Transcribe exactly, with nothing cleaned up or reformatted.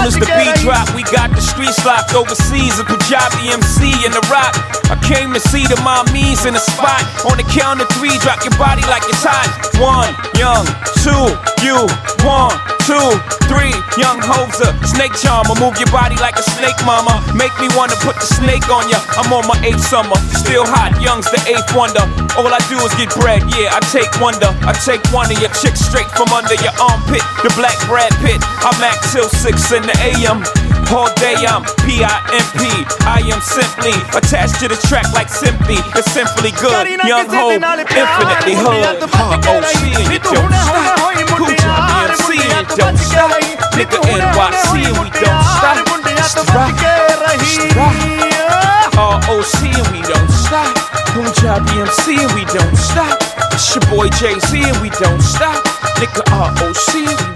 as the beat drop, we got the streets locked overseas. A Punjabi M C in the rock. I came to see the mommies in the spot. On the count of three, drop your body like it's hot. One, young, two, you, one, two, three, young Hoser, snake charmer. Move your body like a snake, mama. Make me wanna put the snake on ya. I'm on my eighth summer, still hot, young's the eighth wonder. All I do is get bread, yeah, I take wonder. I take one of your chicks straight from under your armpit. The black Brad Pitt, I'm act till six in the A M. All day I'm P I M P. I am simply attached to the track like simply. It's simply good. Young Ho, infinitely hood. O C and you don't stop. Punjabi M C and you don't stop. Nigga N Y C and we don't stop. Strap, strap. R O C and we don't stop. Punjabi M C and we don't stop. It's your boy Jay-Z and we don't stop. Nigga R O C